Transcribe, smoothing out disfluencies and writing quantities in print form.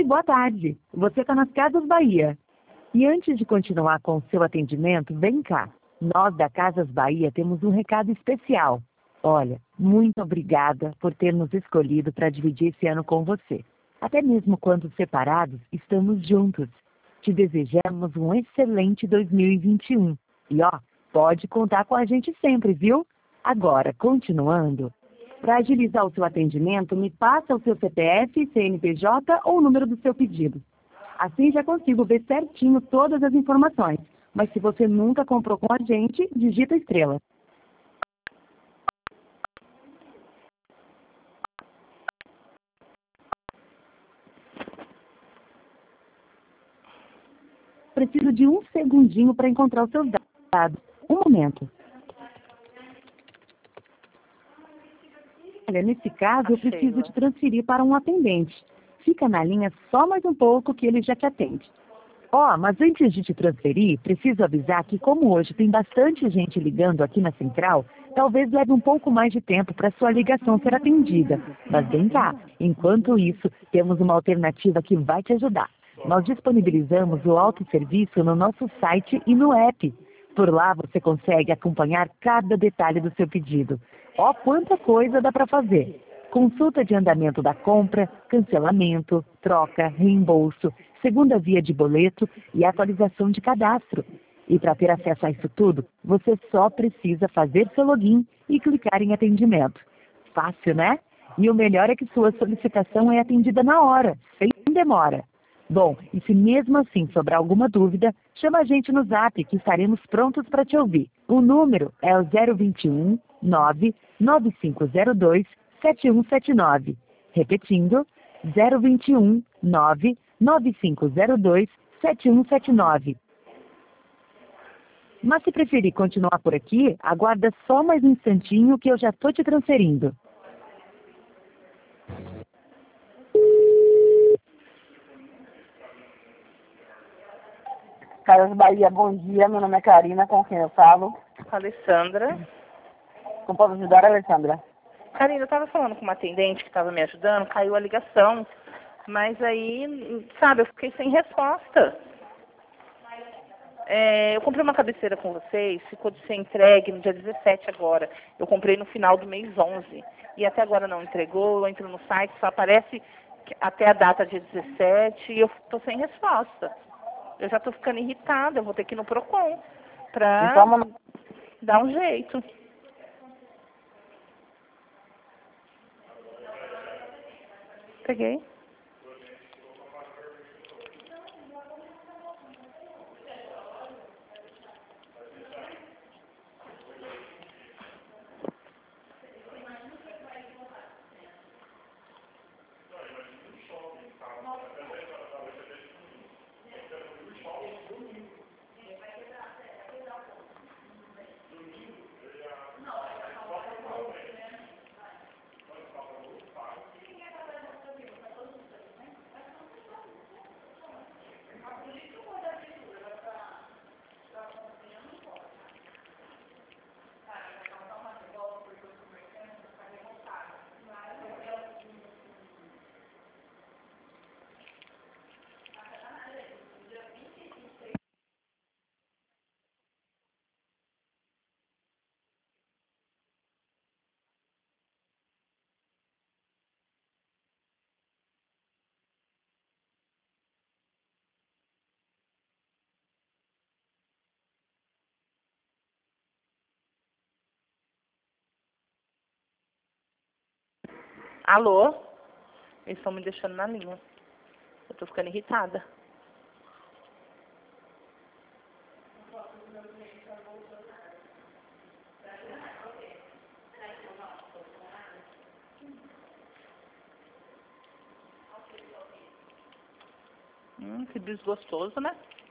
Oi, boa tarde. Você está nas Casas Bahia. E antes de continuar com o seu atendimento, vem cá. Nós da Casas Bahia temos um recado especial. Olha, muito obrigada por ter nos escolhido para dividir esse ano com você. Até mesmo quando separados, estamos juntos. Te desejamos um excelente 2021. E ó, pode contar com a gente sempre, viu? Agora, continuando. Para agilizar o seu atendimento, me passa o seu CPF, CNPJ ou o número do seu pedido. Assim já consigo ver certinho todas as informações. Mas se você nunca comprou com a gente, digita estrela. Preciso de um segundinho para encontrar os seus dados. Um momento. Olha, nesse caso, eu preciso te transferir para um atendente. Fica na linha só mais um pouco que ele já te atende. Ó, mas antes de te transferir, preciso avisar que como hoje tem bastante gente ligando aqui na central, talvez leve um pouco mais de tempo para sua ligação ser atendida. Mas vem cá, enquanto isso, temos uma alternativa que vai te ajudar. Nós disponibilizamos o autosserviço no nosso site e no app. Por lá você consegue acompanhar cada detalhe do seu pedido. Ó, quanta coisa dá para fazer! Consulta de andamento da compra, cancelamento, troca, reembolso, segunda via de boleto e atualização de cadastro. E para ter acesso a isso tudo, você só precisa fazer seu login e clicar em atendimento. Fácil, né? E o melhor é que sua solicitação é atendida na hora, sem demora. Bom, e se mesmo assim sobrar alguma dúvida, chama a gente no Zap que estaremos prontos para te ouvir. O número é o 021 99502 7179. Repetindo, 021 99502 7179. Mas se preferir continuar por aqui, aguarda só mais um instantinho que eu já estou te transferindo. Casas Bahia, bom dia. Meu nome é Karina, com quem eu falo? Alessandra. Como posso ajudar, Alessandra? Karina, eu estava falando com uma atendente que estava me ajudando, caiu a ligação. Mas aí, sabe, eu fiquei sem resposta. Eu comprei uma cabeceira com vocês, ficou de ser entregue no dia 17 agora. Eu comprei no final do mês 11. E até agora não entregou, eu entro no site, só aparece até a data dia 17 e eu estou sem resposta. Eu já estou ficando irritada, eu vou ter que ir no Procon para dar um jeito. Peguei. Alô? Eles estão me deixando na linha. Eu tô ficando irritada. Que desgostoso, né?